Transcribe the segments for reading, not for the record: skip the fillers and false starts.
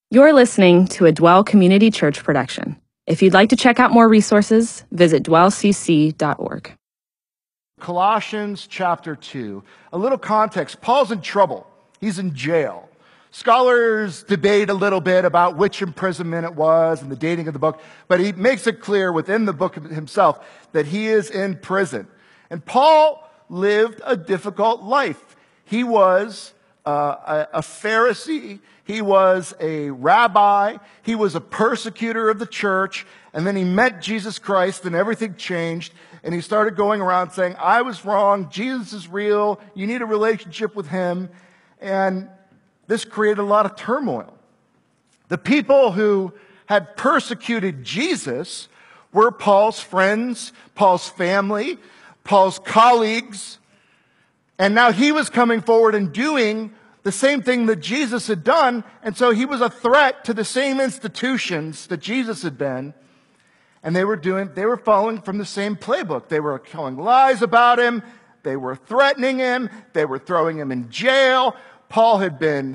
You're listening to a Dwell Community Church production. If you'd like to check out more resources, visit dwellcc.org. Colossians chapter 2. A little context. Paul's in trouble. He's in jail. Scholars debate a little bit about which imprisonment it was and the dating of the book, but he makes it clear within the book himself that he is in prison. And Paul lived a difficult life. He was a Pharisee. He was a rabbi. He was a persecutor of the church. And then he met Jesus Christ and everything changed. And he started going around saying, I was wrong. Jesus is real. You need a relationship with him. And this created a lot of turmoil. The people who had persecuted Jesus were Paul's friends, Paul's family, Paul's colleagues. And now he was coming forward and doing the same thing that Jesus had done. And so he was a threat to the same institutions that Jesus had been. And they were following from the same playbook. They were telling lies about him. They were threatening him. They were throwing him in jail. Paul had been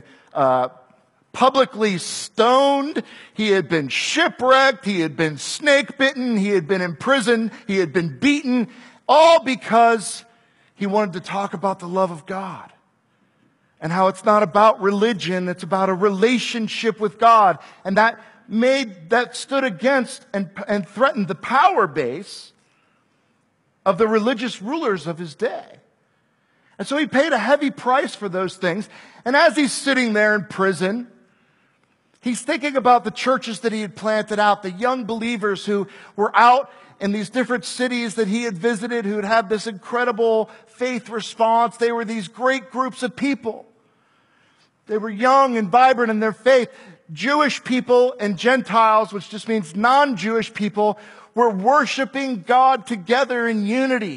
publicly stoned. He had been shipwrecked. He had been snake bitten. He had been imprisoned. He had been beaten. All because he wanted to talk about the love of God. And how it's not about religion, it's about a relationship with God. And that stood against and threatened the power base of the religious rulers of his day. And so he paid a heavy price for those things. And as he's sitting there in prison, he's thinking about the churches that he had planted out, the young believers who were out in these different cities that he had visited, who had had this incredible faith response. They were these great groups of people. They were young and vibrant in their faith. Jewish people and Gentiles, which just means non-Jewish people, were worshiping God together in unity.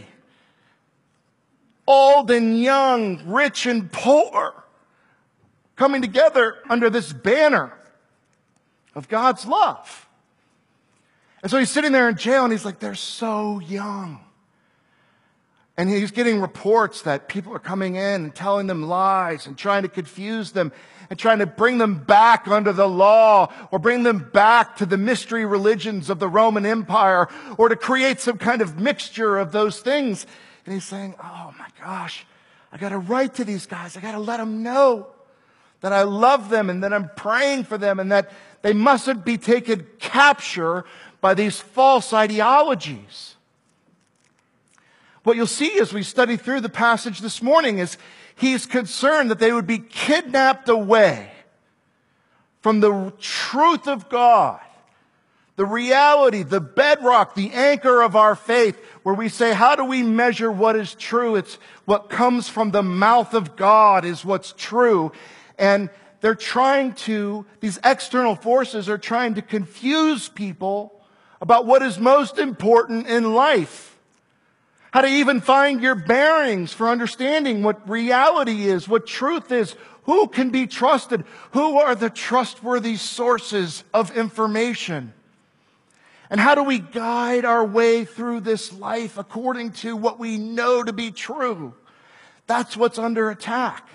Old and young, rich and poor, coming together under this banner of God's love. And so he's sitting there in jail and he's like, they're so young. And he's getting reports that people are coming in and telling them lies and trying to confuse them and trying to bring them back under the law or bring them back to the mystery religions of the Roman Empire or to create some kind of mixture of those things. And he's saying, oh my gosh, I got to write to these guys. I got to let them know that I love them and that I'm praying for them and that they mustn't be taken capture by these false ideologies. What you'll see as we study through the passage this morning is he's concerned that they would be kidnapped away from the truth of God, the reality, the bedrock, the anchor of our faith, where we say, how do we measure what is true? It's what comes from the mouth of God is what's true. And these external forces are trying to confuse people about what is most important in life. How to even find your bearings for understanding what reality is, what truth is, who can be trusted, who are the trustworthy sources of information. And how do we guide our way through this life according to what we know to be true? That's what's under attack.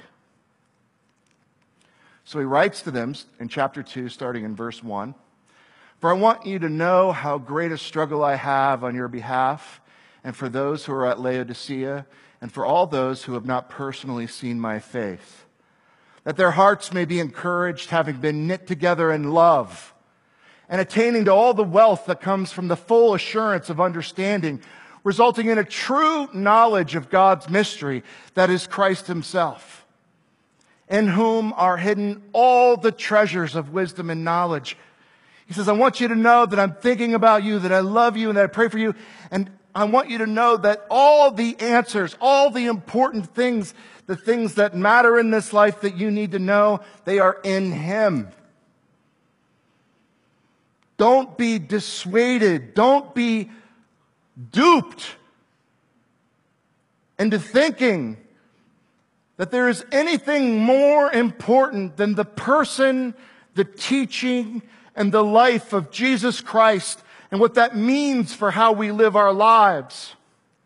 So he writes to them in chapter 2, starting in verse 1. For I want you to know how great a struggle I have on your behalf, and for those who are at Laodicea, and for all those who have not personally seen my faith, that their hearts may be encouraged, having been knit together in love, and attaining to all the wealth that comes from the full assurance of understanding, resulting in a true knowledge of God's mystery, that is Christ himself, in whom are hidden all the treasures of wisdom and knowledge. He says, I want you to know that I'm thinking about you, that I love you, and that I pray for you, and I want you to know that all the answers, all the important things, the things that matter in this life that you need to know, they are in him. Don't be dissuaded. Don't be duped into thinking that there is anything more important than the person, the teaching, and the life of Jesus Christ and what that means for how we live our lives.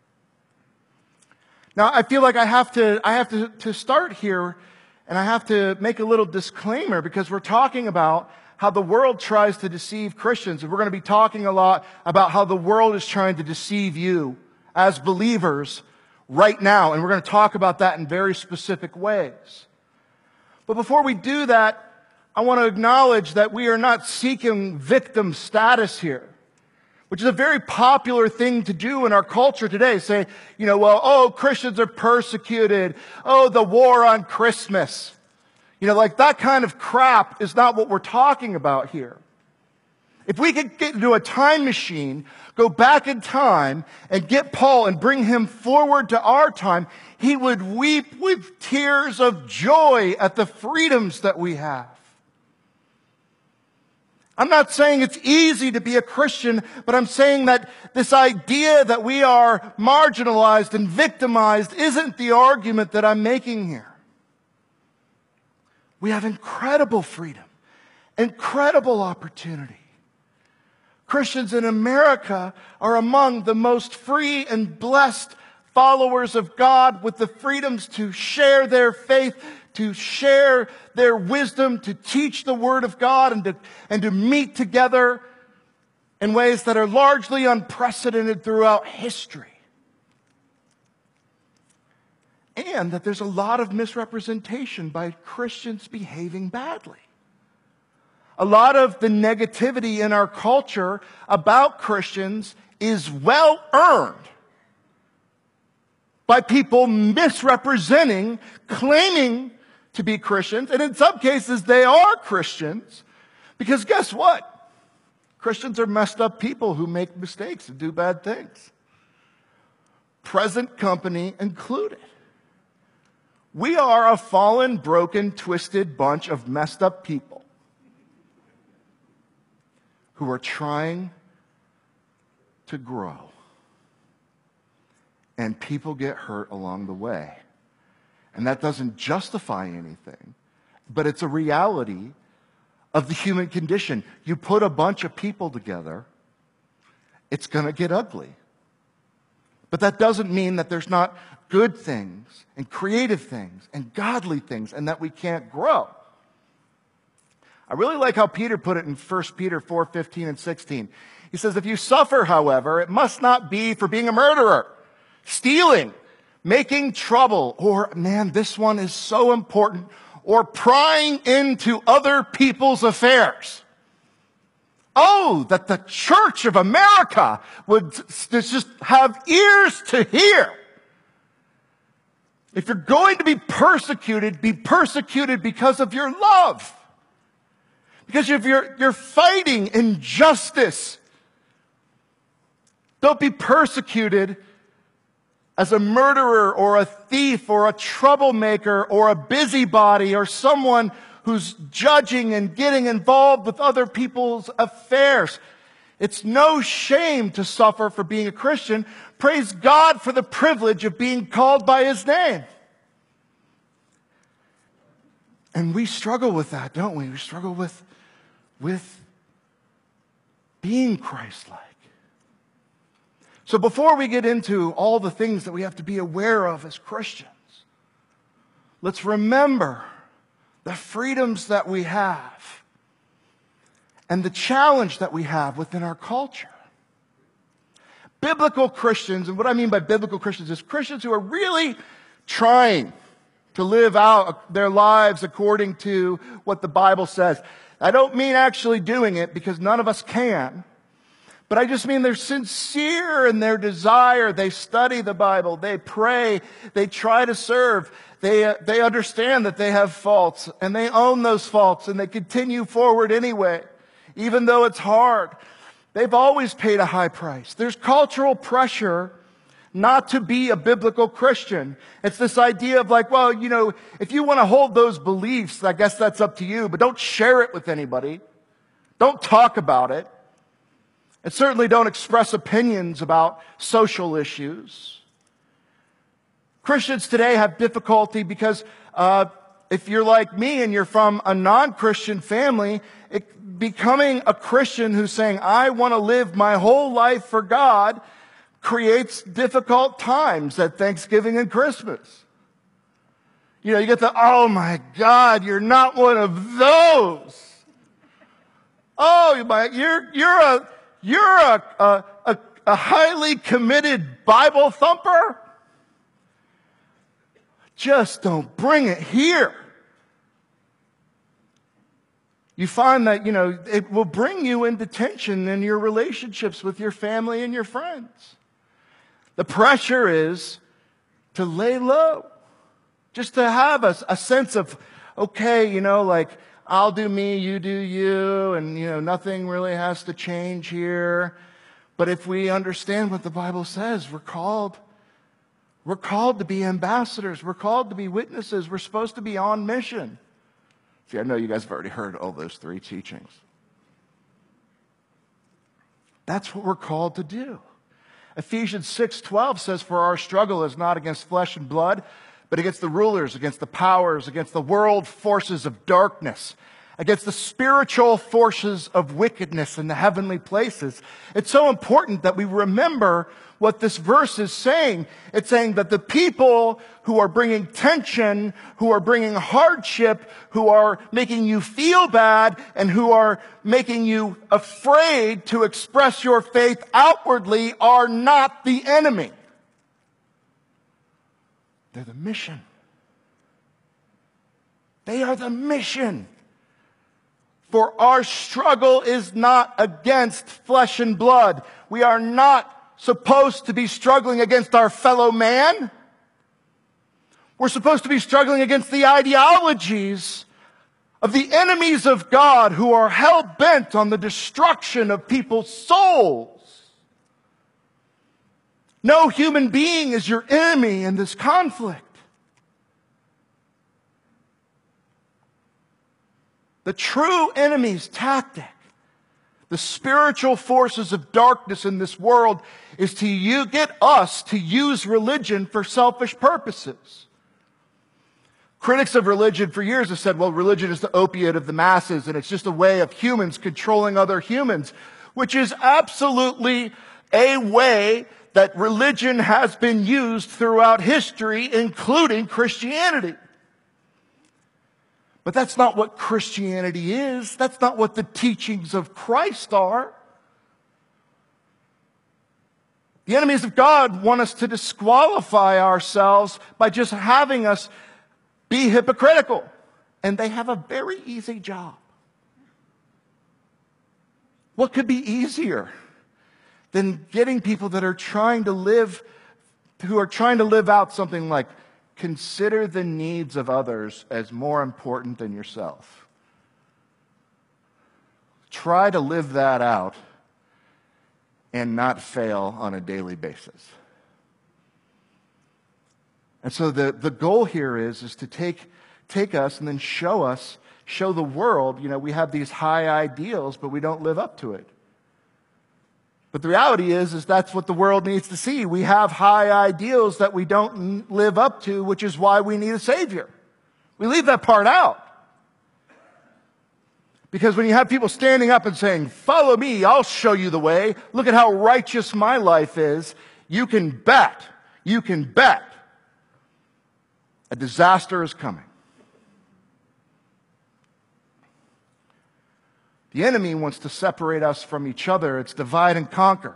Now, I feel like I have to start here, and I have to make a little disclaimer because we're talking about how the world tries to deceive Christians. And we're going to be talking a lot about how the world is trying to deceive you as believers right now. And we're going to talk about that in very specific ways. But before we do that, I want to acknowledge that we are not seeking victim status here, which is a very popular thing to do in our culture today. Say, Christians are persecuted. Oh, the war on Christmas. Like that kind of crap is not what we're talking about here. If we could get into a time machine, go back in time, and get Paul and bring him forward to our time, he would weep with tears of joy at the freedoms that we have. I'm not saying it's easy to be a Christian, but I'm saying that this idea that we are marginalized and victimized isn't the argument that I'm making here. We have incredible freedom, incredible opportunity. Christians in America are among the most free and blessed followers of God, with the freedoms to share their faith, to share their wisdom, to teach the Word of God, and to meet together in ways that are largely unprecedented throughout history. And that there's a lot of misrepresentation by Christians behaving badly. A lot of the negativity in our culture about Christians is well earned by people misrepresenting, claiming to be Christians, and in some cases they are Christians, because guess what? Christians are messed up people who make mistakes and do bad things. Present company included. We are a fallen, broken, twisted bunch of messed up people who are trying to grow. And people get hurt along the way. And that doesn't justify anything, but it's a reality of the human condition. You put a bunch of people together, it's going to get ugly. But that doesn't mean that there's not good things and creative things and godly things and that we can't grow. I really like how Peter put it in 1 Peter 4:15 and 16. He says, if you suffer, however, it must not be for being a murderer, stealing, making trouble, or, man, this one is so important, or prying into other people's affairs. Oh, that the Church of America would just have ears to hear. If you're going to be persecuted because of your love. Because if you're fighting injustice, don't be persecuted as a murderer or a thief or a troublemaker or a busybody or someone who's judging and getting involved with other people's affairs. It's no shame to suffer for being a Christian. Praise God for the privilege of being called by His name. And we struggle with that, don't we? We struggle with being Christ-like. So before we get into all the things that we have to be aware of as Christians, let's remember the freedoms that we have and the challenge that we have within our culture. Biblical Christians, and what I mean by biblical Christians is Christians who are really trying to live out their lives according to what the Bible says. I don't mean actually doing it, because none of us can. But I just mean they're sincere in their desire. They study the Bible. They pray. They try to serve. They understand that they have faults, and they own those faults, and they continue forward anyway, even though it's hard. They've always paid a high price. There's cultural pressure not to be a biblical Christian. It's this idea of like, well, if you want to hold those beliefs, I guess that's up to you, but don't share it with anybody. Don't talk about it. And certainly don't express opinions about social issues. Christians today have difficulty because if you're like me and you're from a non-Christian family, becoming a Christian who's saying, I want to live my whole life for God, creates difficult times at Thanksgiving and Christmas. You get the, oh my God, you're not one of those. you're a highly committed Bible thumper. Just don't bring it here. You find that, it will bring you into tension in your relationships with your family and your friends. The pressure is to lay low. Just to have a sense of, okay, I'll do me, you do you, and, nothing really has to change here. But if we understand what the Bible says, we're called to be ambassadors. We're called to be witnesses. We're supposed to be on mission. See, I know you guys have already heard all those 3 teachings. That's what we're called to do. Ephesians 6:12 says, "For our struggle is not against flesh and blood, but against the rulers, against the powers, against the world forces of darkness, against the spiritual forces of wickedness in the heavenly places." It's so important that we remember what this verse is saying. It's saying that the people who are bringing tension, who are bringing hardship, who are making you feel bad, and who are making you afraid to express your faith outwardly are not the enemy. They're the mission. They are the mission. For our struggle is not against flesh and blood. We are not supposed to be struggling against our fellow man. We're supposed to be struggling against the ideologies of the enemies of God who are hell-bent on the destruction of people's souls. No human being is your enemy in this conflict. The true enemy's tactic, the spiritual forces of darkness in this world, is to get us to use religion for selfish purposes. Critics of religion for years have said, well, religion is the opiate of the masses, and it's just a way of humans controlling other humans, which is absolutely a way that religion has been used throughout history, including Christianity. But that's not what Christianity is. That's not what the teachings of Christ are. The enemies of God want us to disqualify ourselves by just having us be hypocritical. And they have a very easy job. What could be easier than getting people that are trying to live out something like, consider the needs of others as more important than yourself. Try to live that out and not fail on a daily basis. And so the goal here is to take us and then show the world, we have these high ideals, but we don't live up to it. But the reality is that's what the world needs to see. We have high ideals that we don't live up to, which is why we need a Savior. We leave that part out. Because when you have people standing up and saying, follow me, I'll show you the way. Look at how righteous my life is. You can bet a disaster is coming. The enemy wants to separate us from each other. It's divide and conquer.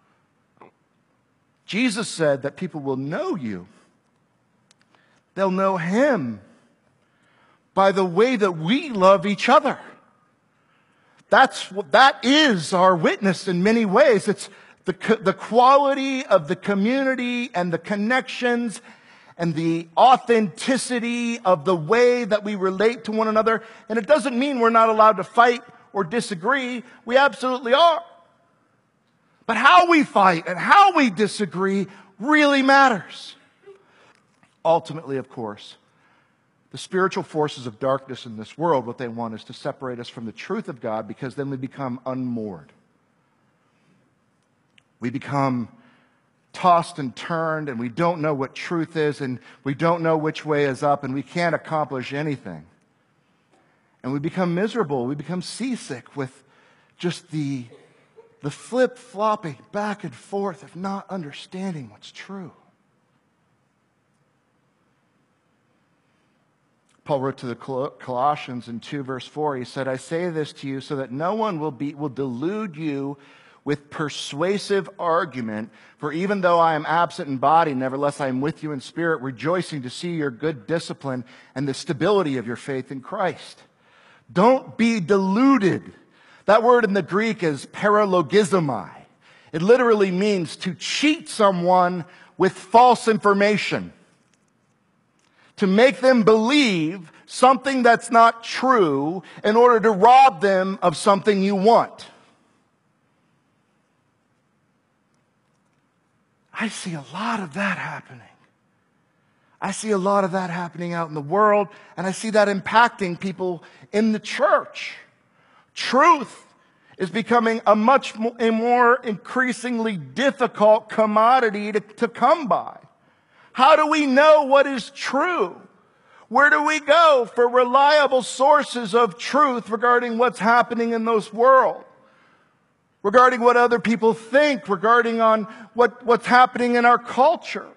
Jesus said that people will know you. They'll know Him by the way that we love each other. That is our witness in many ways. It's the quality of the community and the connections and the authenticity of the way that we relate to one another. And it doesn't mean we're not allowed to fight or disagree. We absolutely are. But how we fight and how we disagree really matters. Ultimately, of course, the spiritual forces of darkness in this world, what they want is to separate us from the truth of God, because then we become unmoored. We become tossed and turned, and we don't know what truth is, and we don't know which way is up, and we can't accomplish anything. And we become miserable. We become seasick with just the flip-flopping back and forth of not understanding what's true. Paul wrote to the Colossians in 2 verse 4, he said, I say this to you so that no one will delude you with persuasive argument, for even though I am absent in body, nevertheless I am with you in spirit, rejoicing to see your good discipline and the stability of your faith in Christ. Don't be deluded. That word in the Greek is paralogizomai. It literally means to cheat someone with false information, to make them believe something that's not true in order to rob them of something you want. I see a lot of that happening. I see a lot of that happening out in the world, and I see that impacting people in the church. Truth is becoming a much more increasingly difficult commodity to come by. How do we know what is true? Where do we go for reliable sources of truth regarding what's happening in this world? Regarding what other people think, regarding on what's happening in our culture.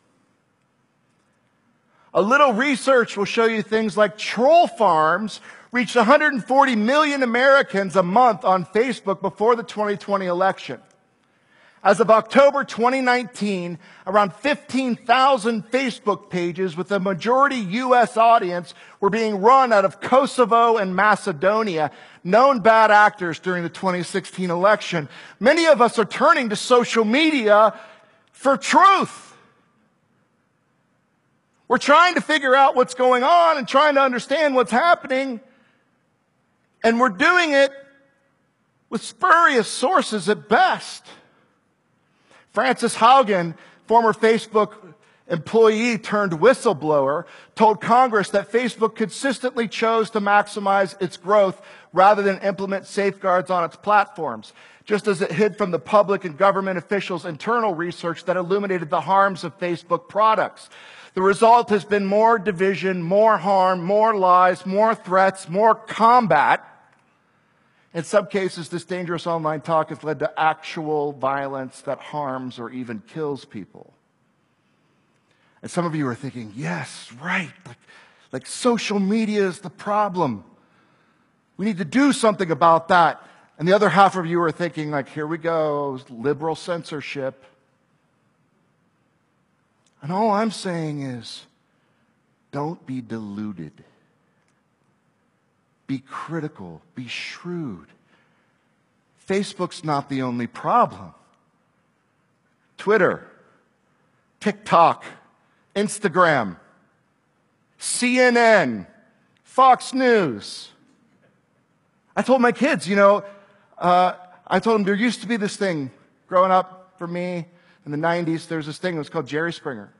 A little research will show you things like troll farms reached 140 million Americans a month on Facebook before the 2020 election. As of October 2019, around 15,000 Facebook pages with a majority U.S. audience were being run out of Kosovo and Macedonia, known bad actors during the 2016 election. Many of us are turning to social media for truth. We're trying to figure out what's going on and trying to understand what's happening. And we're doing it with spurious sources at best. Frances Haugen, former Facebook employee turned whistleblower, told Congress that Facebook consistently chose to maximize its growth rather than implement safeguards on its platforms, just as it hid from the public and government officials' internal research that illuminated the harms of Facebook products. The result has been more division, more harm, more lies, more threats, more combat. In some cases, this dangerous online talk has led to actual violence that harms or even kills people. And some of you are thinking, yes, right, like social media is the problem. We need to do something about that. And the other half of you are thinking, like, here we go, liberal censorship. And all I'm saying is, don't be deluded. Be critical. Be shrewd. Facebook's not the only problem. Twitter, TikTok, Instagram, CNN, Fox News. I told my kids, I told them there used to be this thing growing up for me in the 90s. There was this thing that was called Jerry Springer.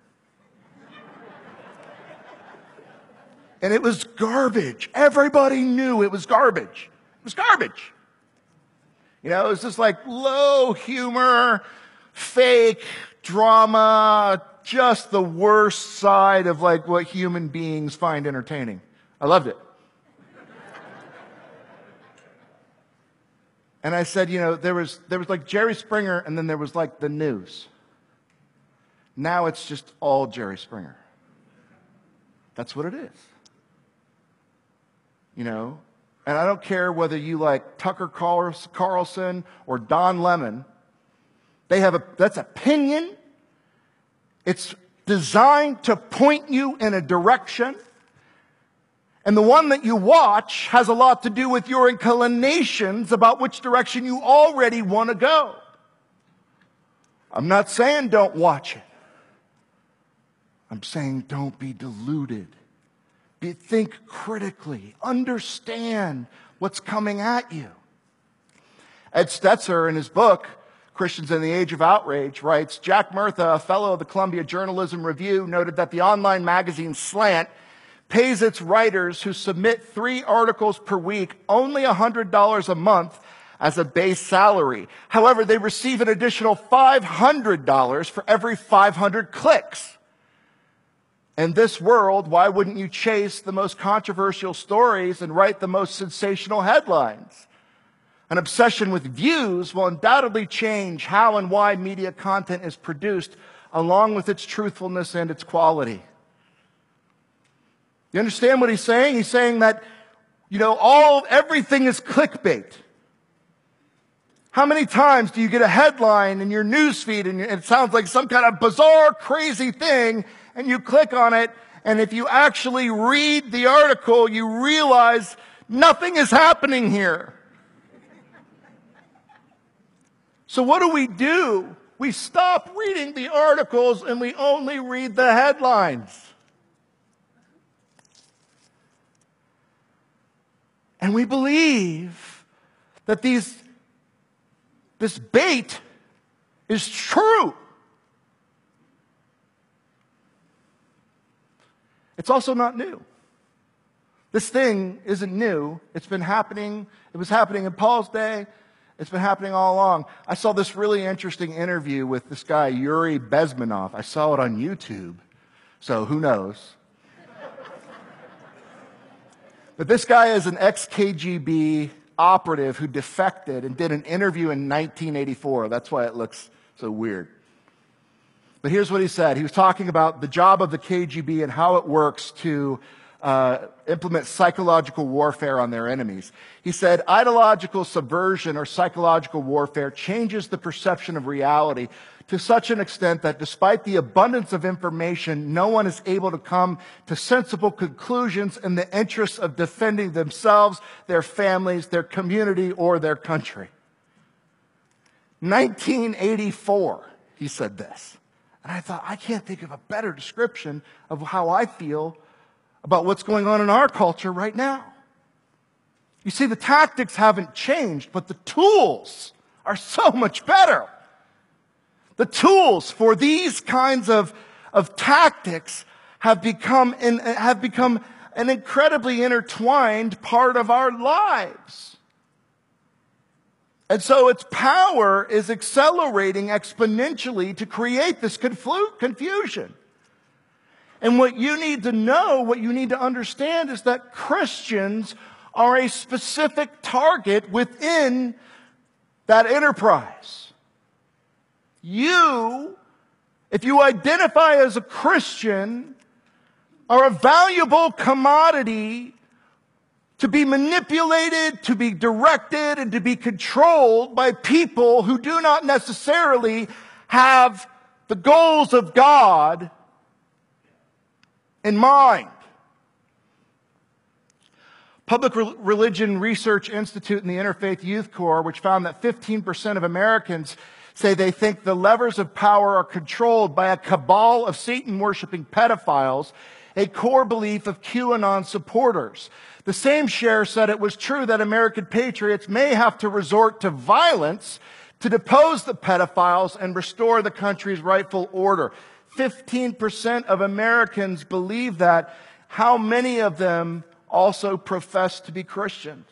And it was garbage. Everybody knew it was garbage. It was garbage. It was just like low humor, fake drama, just the worst side of like what human beings find entertaining. I loved it. And I said, there was like Jerry Springer, and then there was like the news. Now it's just all Jerry Springer. That's what it is. And I don't care whether you like Tucker Carlson or Don Lemon. That's opinion. It's designed to point you in a direction. And the one that you watch has a lot to do with your inclinations about which direction you already want to go. I'm not saying don't watch it. I'm saying don't be deluded. Think critically. Understand what's coming at you. Ed Stetzer, in his book, Christians in the Age of Outrage, writes, Jack Murtha, a fellow of the Columbia Journalism Review, noted that the online magazine Slant pays its writers who submit 3 articles per week only $100 a month as a base salary. However, they receive an additional $500 for every 500 clicks. In this world, why wouldn't you chase the most controversial stories and write the most sensational headlines? An obsession with views will undoubtedly change how and why media content is produced, along with its truthfulness and its quality. You understand what he's saying? He's saying that, everything is clickbait. How many times do you get a headline in your newsfeed and it sounds like some kind of bizarre, crazy thing, and you click on it, and if you actually read the article, you realize nothing is happening here. So what do? We stop reading the articles and we only read the headlines. And we believe that this bait is true. It's also not new. This thing isn't new. It's been happening. It was happening in Paul's day. It's been happening all along. I saw this really interesting interview with this guy, Yuri Bezmenov. I saw it on YouTube, so who knows? But this guy is an ex-KGB operative who defected and did an interview in 1984. That's why it looks so weird. But here's what he said. He was talking about the job of the KGB and how it works to implement psychological warfare on their enemies. He said, ideological subversion or psychological warfare changes the perception of reality to such an extent that despite the abundance of information, no one is able to come to sensible conclusions in the interests of defending themselves, their families, their community, or their country. 1984, he said this. And I thought, I can't think of a better description of how I feel about what's going on in our culture right now. You see, the tactics haven't changed, but the tools are so much better. The tools for these kinds of tactics have become an incredibly intertwined part of our lives. And so its power is accelerating exponentially to create this confusion. And what you need to know, what you need to understand is that Christians are a specific target within that enterprise. You, if you identify as a Christian, are a valuable commodity to be manipulated, to be directed, and to be controlled by people who do not necessarily have the goals of God in mind. Public Religion Research Institute and the Interfaith Youth Corps, which found that 15% of Americans say they think the levers of power are controlled by a cabal of Satan-worshiping pedophiles, a core belief of QAnon supporters. The same share said it was true that American patriots may have to resort to violence to depose the pedophiles and restore the country's rightful order. 15% of Americans believe that. How many of them also profess to be Christians?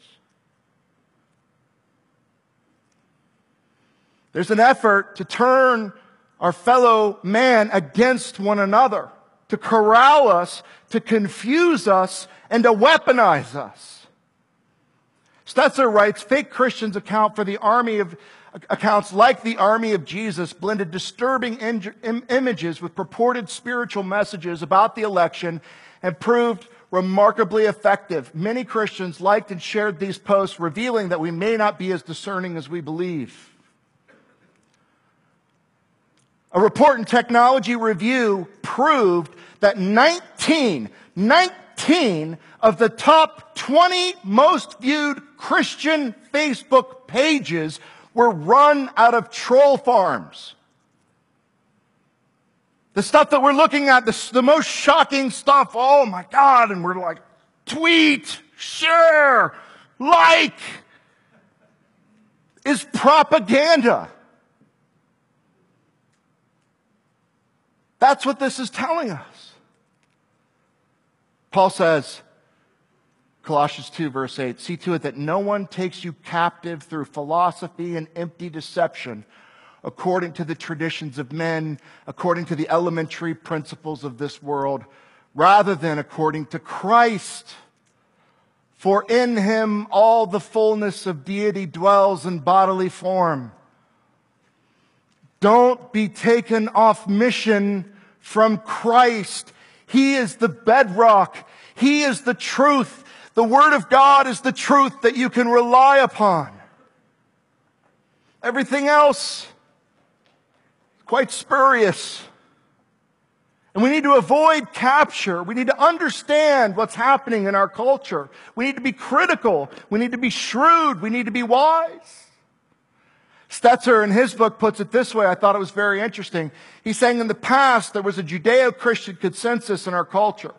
There's an effort to turn our fellow man against one another, to corral us, to confuse us, and to weaponize us. Stetzer writes, fake Christians accounts like the army of Jesus blended disturbing images with purported spiritual messages about the election and proved remarkably effective. Many Christians liked and shared these posts, revealing that we may not be as discerning as we believe. A report in Technology Review proved that 19 of the top 20 most viewed Christian Facebook pages were run out of troll farms. The stuff that we're looking at, the most shocking stuff, oh my God, and we're like, tweet, share, like, is propaganda. That's what this is telling us. Paul says, Colossians 2, verse 8, see to it that no one takes you captive through philosophy and empty deception, according to the traditions of men, according to the elementary principles of this world, rather than according to Christ. For in him all the fullness of deity dwells in bodily form. Don't be taken off mission from Christ. He is the bedrock. He is the truth. The Word of God is the truth that you can rely upon. Everything else is quite spurious. And we need to avoid capture. We need to understand what's happening in our culture. We need to be critical. We need to be shrewd. We need to be wise. Stetzer in his book puts it this way. I thought it was very interesting. He's saying in the past there was a Judeo-Christian consensus in our culture.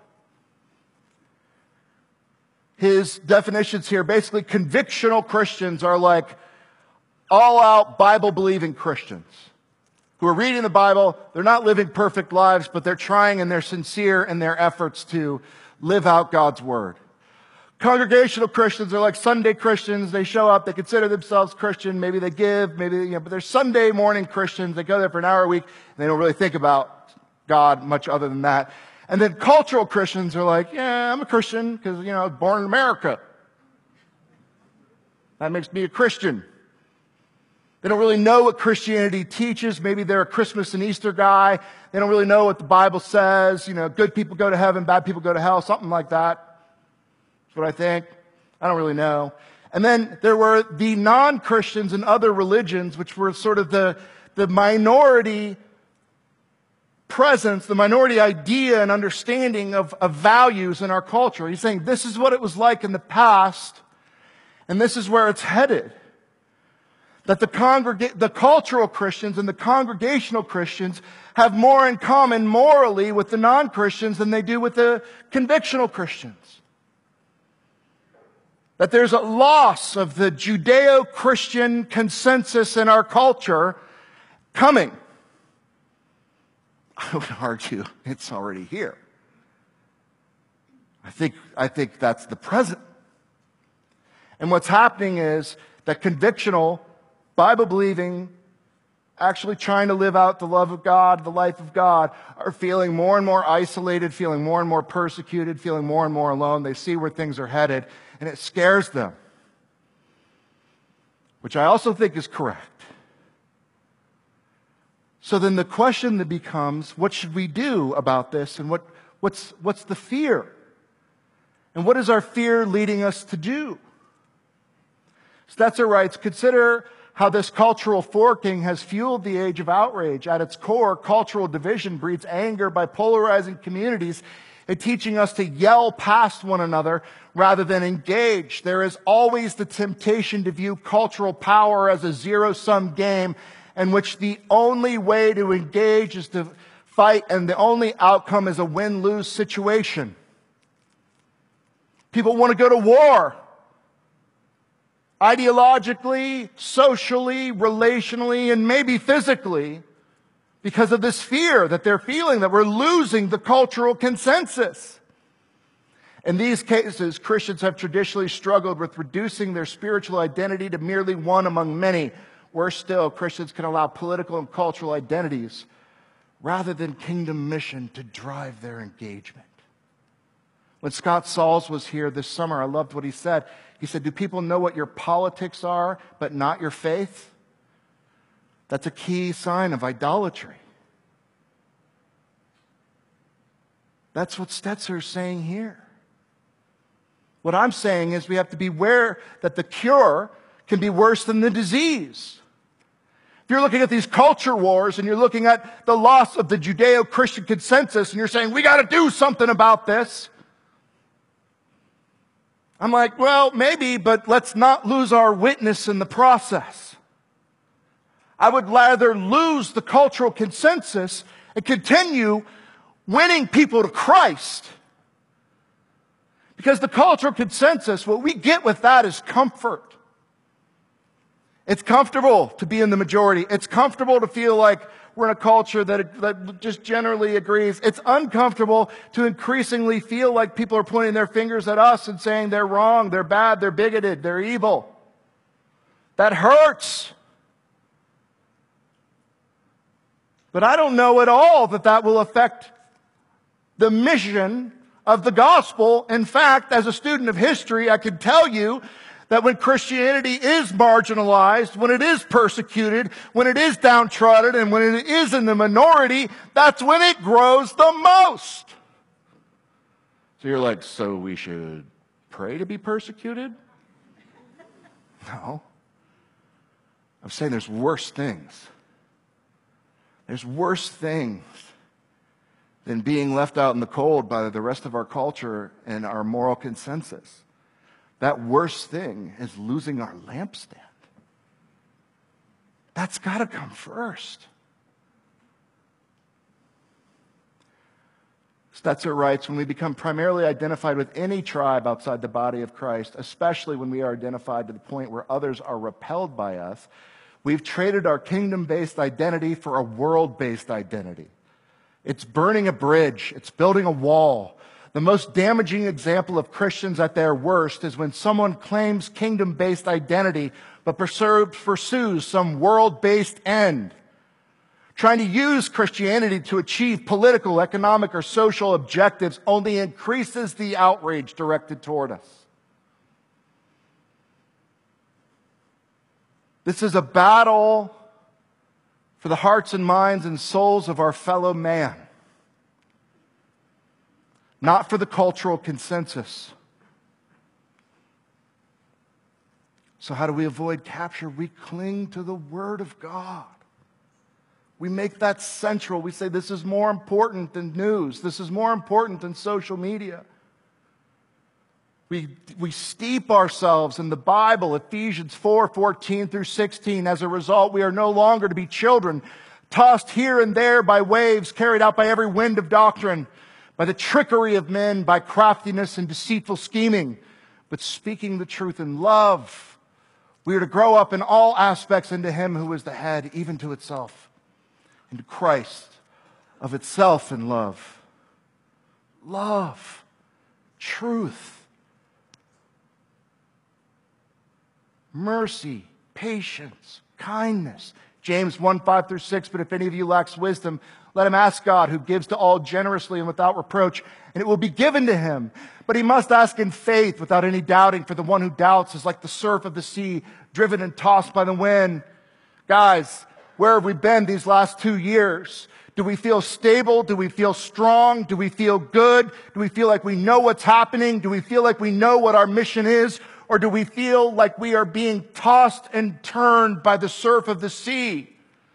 His definitions here, basically convictional Christians are like all-out Bible-believing Christians who are reading the Bible. They're not living perfect lives, but they're trying and they're sincere in their efforts to live out God's Word. Congregational Christians are like Sunday Christians. They show up, they consider themselves Christian, maybe they give, but they're Sunday morning Christians. They go there for an hour a week, and they don't really think about God much other than that. And then cultural Christians are like, yeah, I'm a Christian because, I was born in America. That makes me a Christian. They don't really know what Christianity teaches. Maybe they're a Christmas and Easter guy. They don't really know what the Bible says. Good people go to heaven, bad people go to hell, something like that. That's what I think. I don't really know. And then there were the non-Christians and other religions, which were sort of the minority presence, the minority idea and understanding of values in our culture. He's saying this is what it was like in the past, and this is where it's headed. That the cultural Christians and the congregational Christians have more in common morally with the non-Christians than they do with the convictional Christians. That there's a loss of the Judeo-Christian consensus in our culture coming. I would argue it's already here. I think that's the present. And what's happening is that convictional, Bible-believing, actually trying to live out the love of God, the life of God, are feeling more and more isolated, feeling more and more persecuted, feeling more and more alone. They see where things are headed, and it scares them, which I also think is correct. So then the question that becomes, what should we do about this, and what's the fear? And what is our fear leading us to do? Stetzer writes, consider how this cultural forking has fueled the age of outrage. At its core, cultural division breeds anger by polarizing communities and teaching us to yell past one another rather than engage. There is always the temptation to view cultural power as a zero-sum game in which the only way to engage is to fight and the only outcome is a win-lose situation. People want to go to war. Ideologically, socially, relationally, and maybe physically, because of this fear that they're feeling that we're losing the cultural consensus. In these cases, Christians have traditionally struggled with reducing their spiritual identity to merely one among many. Worse still, Christians can allow political and cultural identities rather than kingdom mission to drive their engagement. When Scott Sauls was here this summer, I loved what he said. He said, do people know what your politics are, but not your faith? That's a key sign of idolatry. That's what Stetzer is saying here. What I'm saying is we have to be aware that the cure can be worse than the disease. If you're looking at these culture wars and you're looking at the loss of the Judeo-Christian consensus and you're saying, we got to do something about this, I'm like, well, maybe, but let's not lose our witness in the process. I would rather lose the cultural consensus and continue winning people to Christ. Because the cultural consensus, what we get with that is comfort. It's comfortable to be in the majority. It's comfortable to feel like we're in a culture that just generally agrees. It's uncomfortable to increasingly feel like people are pointing their fingers at us and saying they're wrong, they're bad, they're bigoted, they're evil. That hurts. But I don't know at all that will affect the mission of the gospel. In fact, as a student of history, I can tell you that when Christianity is marginalized, when it is persecuted, when it is downtrodden, and when it is in the minority, that's when it grows the most. So you're like, so we should pray to be persecuted? No. I'm saying there's worse things. There's worse things than being left out in the cold by the rest of our culture and our moral consensus. That worst thing is losing our lampstand. That's got to come first. Stetzer writes, when we become primarily identified with any tribe outside the body of Christ, especially when we are identified to the point where others are repelled by us, we've traded our kingdom-based identity for a world-based identity. It's burning a bridge. It's building a wall. The most damaging example of Christians at their worst is when someone claims kingdom-based identity but pursues some world-based end. Trying to use Christianity to achieve political, economic, or social objectives only increases the outrage directed toward us. This is a battle for the hearts and minds and souls of our fellow man, not for the cultural consensus. So how do we avoid capture? We cling to the Word of God. We make that central. We say this is more important than news. This is more important than social media. We steep ourselves in the Bible, Ephesians 4:14 through 16. As a result, we are no longer to be children, tossed here and there by waves, carried out by every wind of doctrine, by the trickery of men, by craftiness and deceitful scheming, but speaking the truth in love. We are to grow up in all aspects into Him who is the head, even to itself, into Christ, of itself in love. Love, truth, mercy, patience, kindness. James 1:5 through 6, but if any of you lacks wisdom, let him ask God, who gives to all generously and without reproach, and it will be given to him. But he must ask in faith without any doubting, for the one who doubts is like the surf of the sea, driven and tossed by the wind. Guys, where have we been these last 2 years? Do we feel stable? Do we feel strong? Do we feel good? Do we feel like we know what's happening? Do we feel like we know what our mission is? Or do we feel like we are being tossed and turned by the surf of the sea?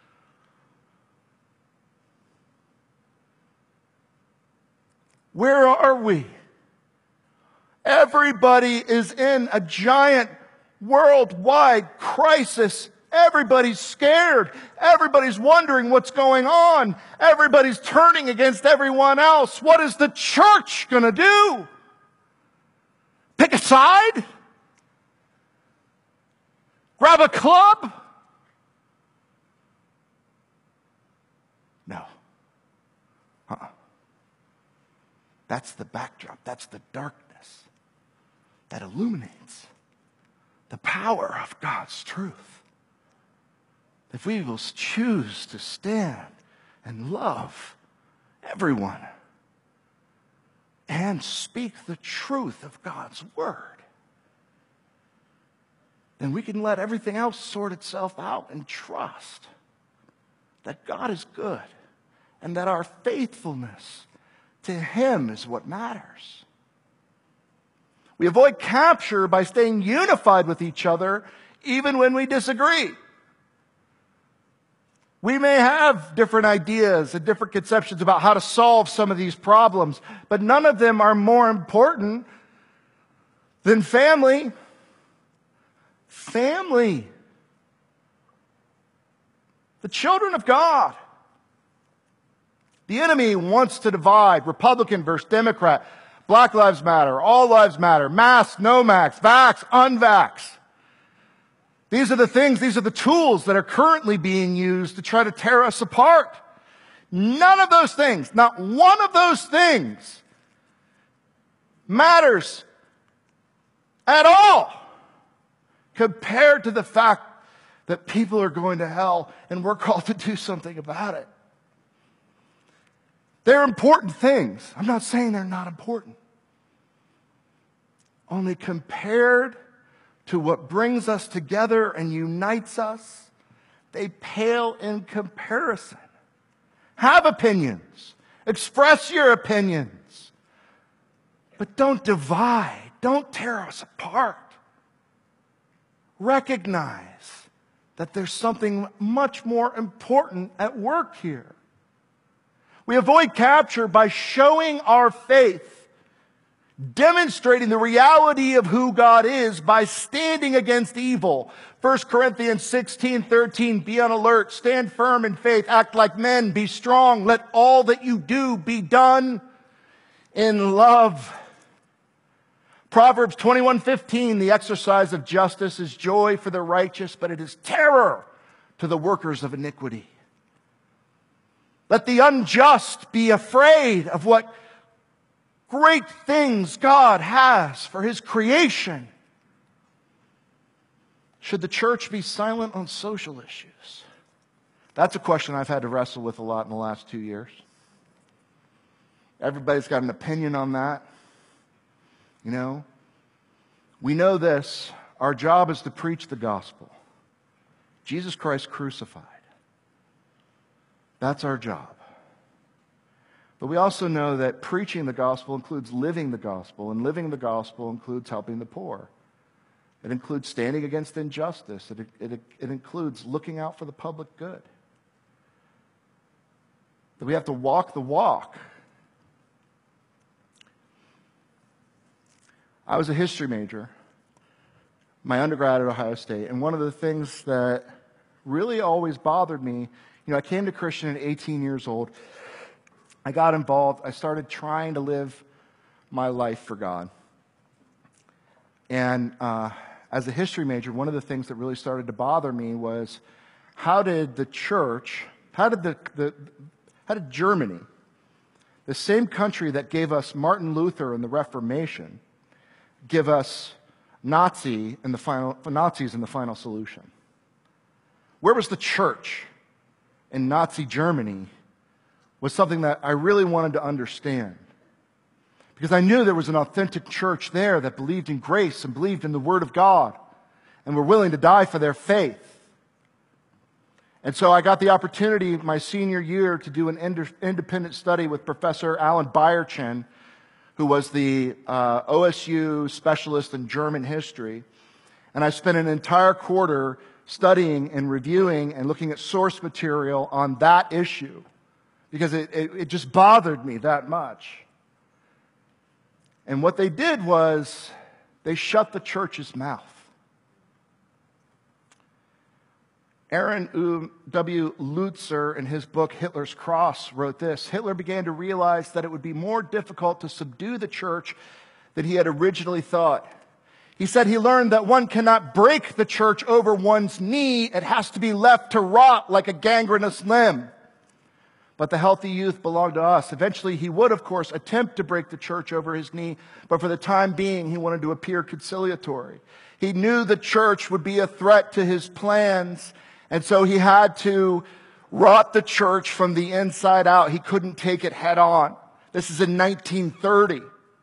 Where are we? Everybody is in a giant worldwide crisis. Everybody's scared. Everybody's wondering what's going on. Everybody's turning against everyone else. What is the church going to do? Pick a side? Grab a club? No. That's the backdrop. That's the darkness that illuminates the power of God's truth. If we will choose to stand and love everyone and speak the truth of God's word, then we can let everything else sort itself out and trust that God is good and that our faithfulness to Him is what matters. We avoid capture by staying unified with each other even when we disagree. We may have different ideas and different conceptions about how to solve some of these problems, but none of them are more important than family. Family. The children of God. The enemy wants to divide Republican versus Democrat, Black Lives Matter, All Lives Matter, masks, no masks, vax, unvax. These are the things, these are the tools that are currently being used to try to tear us apart. None of those things, not one of those things matters at all compared to the fact that people are going to hell and we're called to do something about it. They're important things. I'm not saying they're not important. Only compared to what brings us together and unites us, they pale in comparison. Have opinions. Express your opinions. But don't divide. Don't tear us apart. Recognize that there's something much more important at work here. We avoid capture by showing our faith, demonstrating the reality of who God is by standing against evil. 1 Corinthians 16:13, be on alert, stand firm in faith, act like men, be strong, let all that you do be done in love. Proverbs 21:15, the exercise of justice is joy for the righteous, but it is terror to the workers of iniquity. Let the unjust be afraid of what great things God has for His creation. Should the church be silent on social issues? That's a question I've had to wrestle with a lot in the last 2 years. Everybody's got an opinion on that. You know, we know this. Our job is to preach the gospel. Jesus Christ crucified. That's our job. But we also know that preaching the gospel includes living the gospel, and living the gospel includes helping the poor. It includes standing against injustice. It includes looking out for the public good. That we have to walk the walk. I was a history major, my undergrad at Ohio State, and one of the things that really always bothered me, I came to Christian at 18 years old. I got involved. I started trying to live my life for God. And as a history major, one of the things that really started to bother me was how did Germany, the same country that gave us Martin Luther and the Reformation, give us Nazis in the final solution? Where was the church in Nazi Germany was something that I really wanted to understand. Because I knew there was an authentic church there that believed in grace and believed in the Word of God and were willing to die for their faith. And so I got the opportunity my senior year to do an independent study with Professor Alan Bayerchen, who was the OSU specialist in German history. And I spent an entire quarter studying and reviewing and looking at source material on that issue because it just bothered me that much. And what they did was they shut the church's mouth. Aaron W. Lutzer, in his book Hitler's Cross, wrote this: Hitler began to realize that it would be more difficult to subdue the church than he had originally thought. He said he learned that one cannot break the church over one's knee. It has to be left to rot like a gangrenous limb. But the healthy youth belonged to us. Eventually, he would, of course, attempt to break the church over his knee, but for the time being, he wanted to appear conciliatory. He knew the church would be a threat to his plans, and so he had to rot the church from the inside out. He couldn't take it head on. This is in 1930.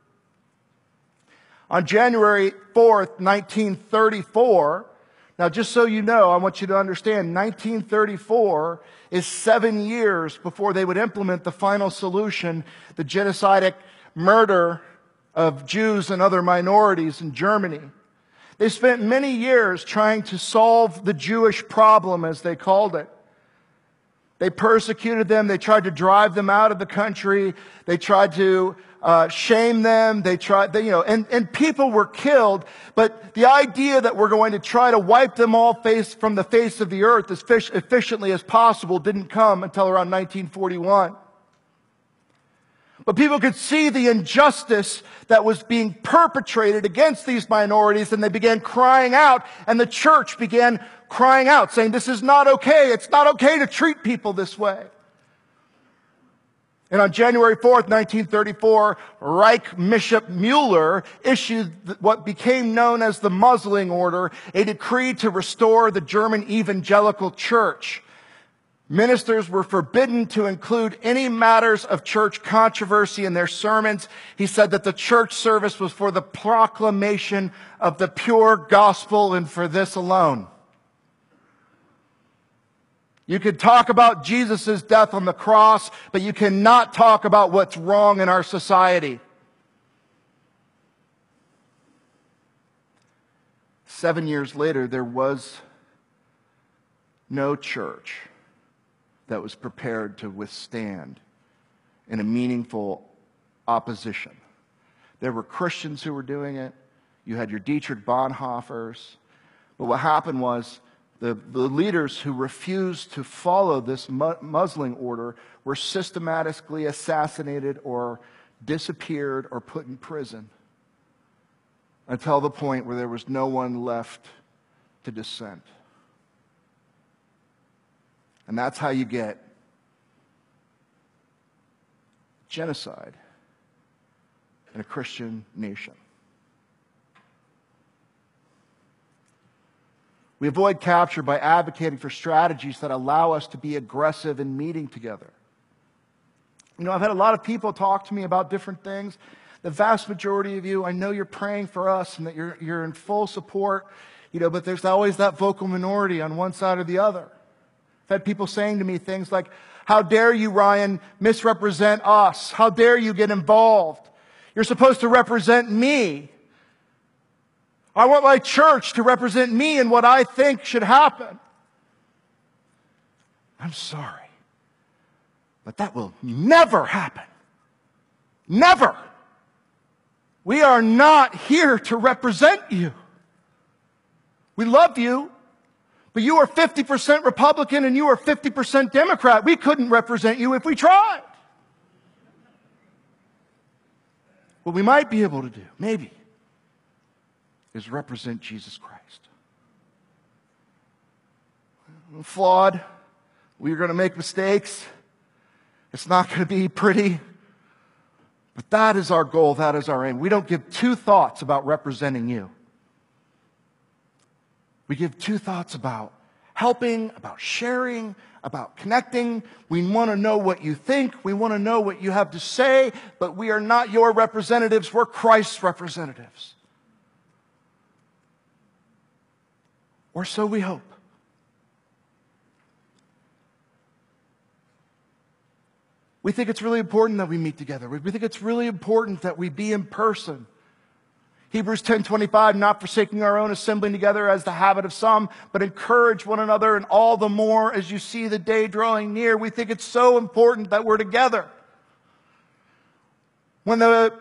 On January 4th, 1934, now just so you know, I want you to understand, 1934 is 7 years before they would implement the final solution, the genocidal murder of Jews and other minorities in Germany. They spent many years trying to solve the Jewish problem, as they called it. They persecuted them. They tried to drive them out of the country. They tried to shame them. And people were killed. But the idea that we're going to try to wipe them all from the face of the earth as efficiently as possible didn't come until around 1941. But people could see the injustice that was being perpetrated against these minorities, and they began crying out, and the church began crying out, saying, this is not okay. It's not okay to treat people this way. And on January 4th, 1934, Reich Bishop Mueller issued what became known as the Muzzling Order, a decree to restore the German evangelical church. Ministers were forbidden to include any matters of church controversy in their sermons. He said that the church service was for the proclamation of the pure gospel and for this alone. You could talk about Jesus' death on the cross, but you cannot talk about what's wrong in our society. 7 years later, there was no church that was prepared to withstand in a meaningful opposition. There were Christians who were doing it. You had your Dietrich Bonhoeffers. But what happened was the leaders who refused to follow this muzzling order were systematically assassinated or disappeared or put in prison until the point where there was no one left to dissent. And that's how you get genocide in a Christian nation. We avoid capture by advocating for strategies that allow us to be aggressive in meeting together. You know, I've had a lot of people talk to me about different things. The vast majority of you, I know you're praying for us and that you're in full support, you know, but there's always that vocal minority on one side or the other. I've had people saying to me things like, how dare you, Ryan, misrepresent us? How dare you get involved? You're supposed to represent me. I want my church to represent me and what I think should happen. I'm sorry, but that will never happen. Never. We are not here to represent you. We love you, but you are 50% Republican and you are 50% Democrat. We couldn't represent you if we tried. What we might be able to do, maybe, is represent Jesus Christ. We're flawed. We're going to make mistakes. It's not going to be pretty. But that is our goal. That is our aim. We don't give two thoughts about representing you. We give two thoughts about helping, about sharing, about connecting. We want to know what you think. We want to know what you have to say. But we are not your representatives. We're Christ's representatives. Or so we hope. We think it's really important that we meet together. We think it's really important that we be in person. Hebrews 10:25, not forsaking our own assembling together as the habit of some, but encourage one another, and all the more as you see the day drawing near. We think it's so important that we're together. When the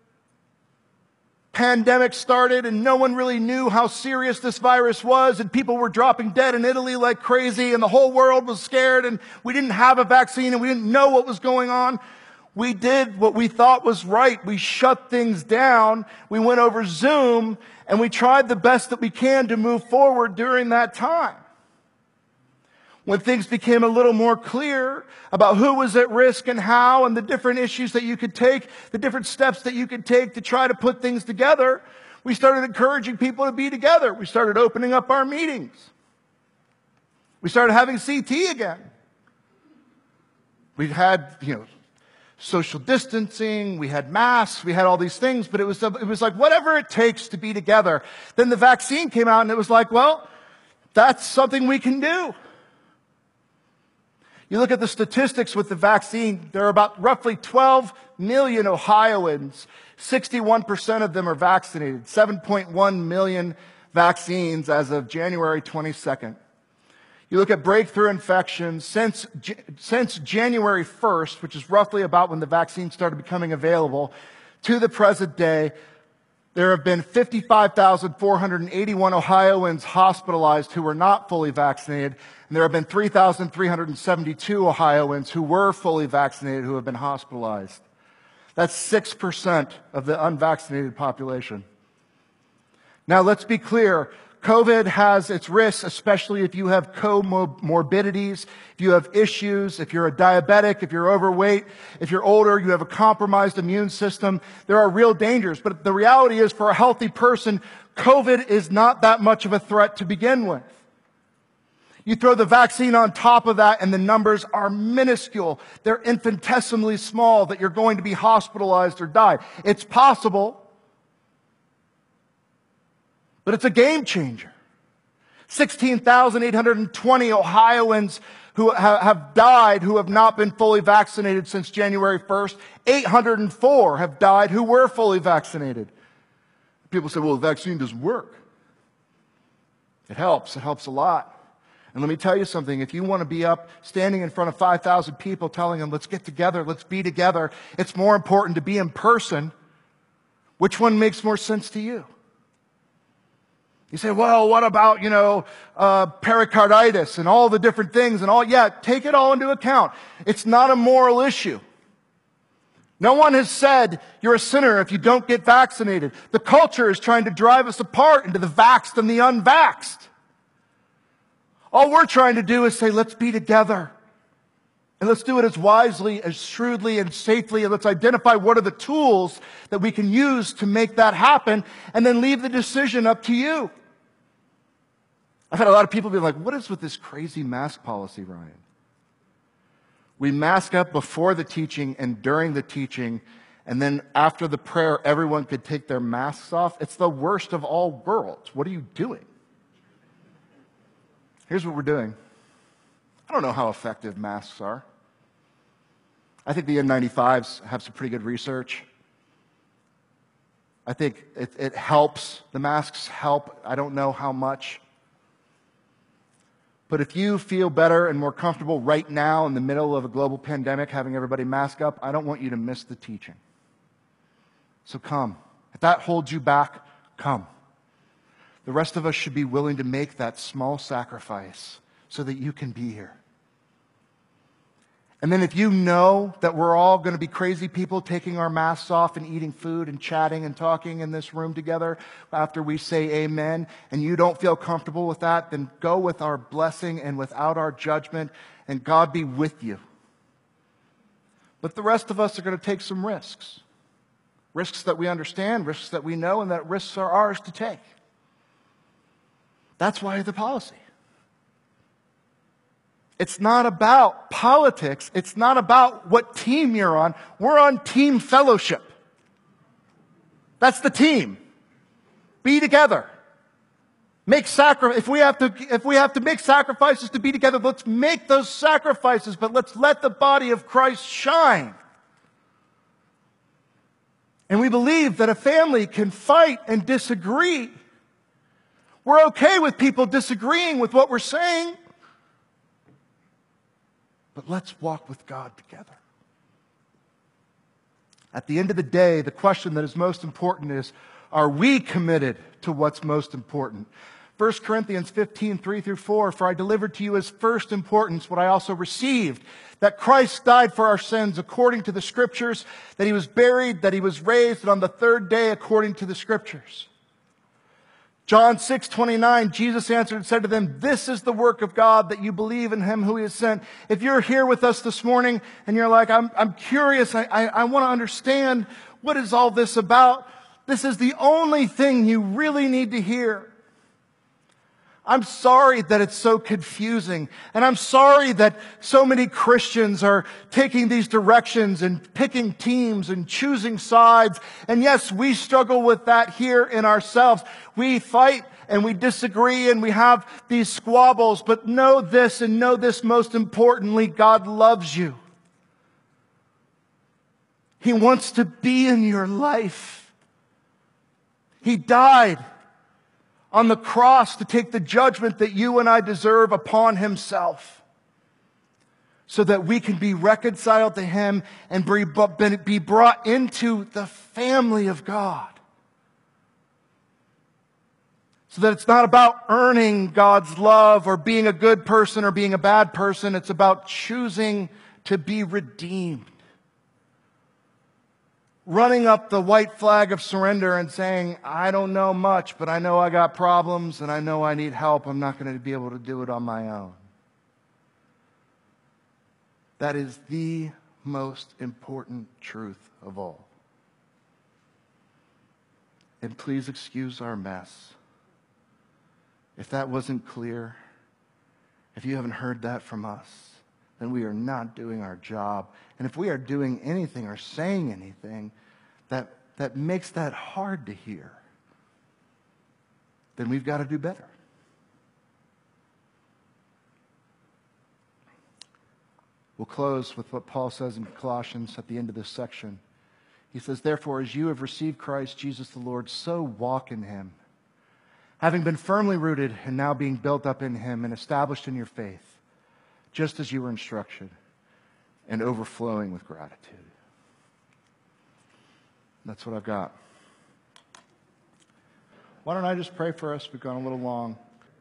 pandemic started and no one really knew how serious this virus was, and people were dropping dead in Italy like crazy, and the whole world was scared, and we didn't have a vaccine and we didn't know what was going on, we did what we thought was right. We shut things down. We went over Zoom and we tried the best that we can to move forward during that time. When things became a little more clear about who was at risk and how, and the different issues that you could take, the different steps that you could take to try to put things together, we started encouraging people to be together. We started opening up our meetings. We started having CT again. We had, social distancing, we had masks, we had all these things, but it was like whatever it takes to be together. Then the vaccine came out and it was like, well, that's something we can do. You look at the statistics with the vaccine, there are about roughly 12 million Ohioans. 61% of them are vaccinated. 7.1 million vaccines as of January 22nd. You look at breakthrough infections since January 1st, which is roughly about when the vaccine started becoming available, to the present day, there have been 55,481 Ohioans hospitalized who were not fully vaccinated, and there have been 3,372 Ohioans who were fully vaccinated who have been hospitalized. That's 6% of the unvaccinated population. Now, let's be clear. COVID has its risks, especially if you have comorbidities, if you have issues, if you're a diabetic, if you're overweight, if you're older, you have a compromised immune system. There are real dangers. But the reality is, for a healthy person, COVID is not that much of a threat to begin with. You throw the vaccine on top of that, and the numbers are minuscule. They're infinitesimally small that you're going to be hospitalized or die. It's possible. But it's a game changer. 16,820 Ohioans who have died who have not been fully vaccinated since January 1st. 804 have died who were fully vaccinated. People say, well, the vaccine doesn't work. It helps. It helps a lot. And let me tell you something. If you want to be up standing in front of 5,000 people telling them, let's get together, let's be together, it's more important to be in person. Which one makes more sense to you? You say, well, what about, pericarditis and all the different things and all? Yeah, take it all into account. It's not a moral issue. No one has said you're a sinner if you don't get vaccinated. The culture is trying to drive us apart into the vaxxed and the unvaxxed. All we're trying to do is say, let's be together. And let's do it as wisely, as shrewdly, and safely. And let's identify what are the tools that we can use to make that happen. And then leave the decision up to you. I've had a lot of people be like, what is with this crazy mask policy, Ryan? We mask up before the teaching and during the teaching. And then after the prayer, everyone could take their masks off. It's the worst of all worlds. What are you doing? Here's what we're doing. I don't know how effective masks are. I think the N95s have some pretty good research. I think it helps. The masks help. I don't know how much. But if you feel better and more comfortable right now in the middle of a global pandemic having everybody mask up, I don't want you to miss the teaching. So come. If that holds you back, come. The rest of us should be willing to make that small sacrifice so that you can be here. And then if you know that we're all going to be crazy people taking our masks off and eating food and chatting and talking in this room together after we say amen, and you don't feel comfortable with that, then go with our blessing and without our judgment, and God be with you. But the rest of us are going to take some risks. Risks that we understand, risks that we know, and that risks are ours to take. That's why the policy. It's not about politics. It's not about what team you're on. We're on team fellowship. That's the team. Be together. Make sacrifice. If we have to make sacrifices to be together, let's make those sacrifices, but let's let the body of Christ shine. And we believe that a family can fight and disagree. We're okay with people disagreeing with what we're saying. But let's walk with God together. At the end of the day, the question that is most important is, are we committed to what's most important? 1 Corinthians 15, 3-4, for I delivered to you as first importance what I also received, that Christ died for our sins according to the Scriptures, that He was buried, that He was raised, and on the third day according to the Scriptures. John 6:29, Jesus answered and said to them, this is the work of God, that you believe in Him who He has sent. If you're here with us this morning and you're like, I'm curious, I want to understand, what is all this about? This is the only thing you really need to hear. I'm sorry that it's so confusing. And I'm sorry that so many Christians are taking these directions and picking teams and choosing sides. And yes, we struggle with that here in ourselves. We fight and we disagree and we have these squabbles. But know this, and know this most importantly, God loves you. He wants to be in your life. He died on the cross to take the judgment that you and I deserve upon Himself, so that we can be reconciled to Him and be brought into the family of God. So that it's not about earning God's love or being a good person or being a bad person. It's about choosing to be redeemed. Running up the white flag of surrender and saying, I don't know much, but I know I got problems and I know I need help. I'm not going to be able to do it on my own. That is the most important truth of all. And please excuse our mess. If that wasn't clear, if you haven't heard that from us, then we are not doing our job. And if we are doing anything or saying anything that makes that hard to hear, then we've got to do better. We'll close with what Paul says in Colossians at the end of this section. He says, therefore, as you have received Christ Jesus the Lord, so walk in Him, having been firmly rooted and now being built up in him and established in your faith, just as you were instructed, and overflowing with gratitude. That's what I've got. Why don't I just pray for us? We've gone a little long.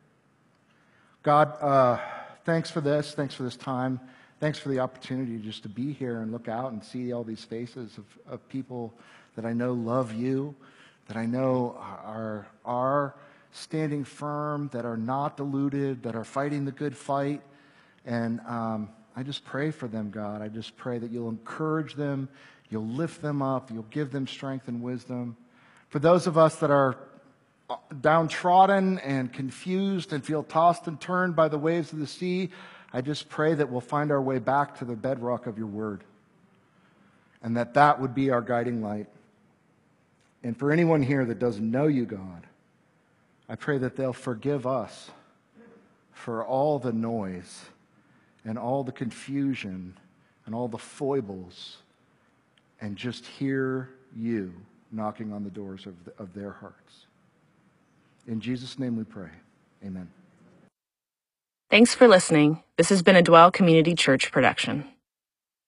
God, thanks for this. Thanks for this time. Thanks for the opportunity just to be here and look out and see all these faces of people that I know love you, that I know are standing firm, that are not deluded, that are fighting the good fight. And I just pray for them, God. I just pray that you'll encourage them, you'll lift them up, you'll give them strength and wisdom. For those of us that are downtrodden and confused and feel tossed and turned by the waves of the sea, I just pray that we'll find our way back to the bedrock of your word, and that would be our guiding light. And for anyone here that doesn't know you, God, I pray that they'll forgive us for all the noise and all the confusion and all the foibles, and just hear you knocking on the doors of their hearts. In Jesus' name we pray. Amen. Thanks for listening. This has been a Dwell Community Church production.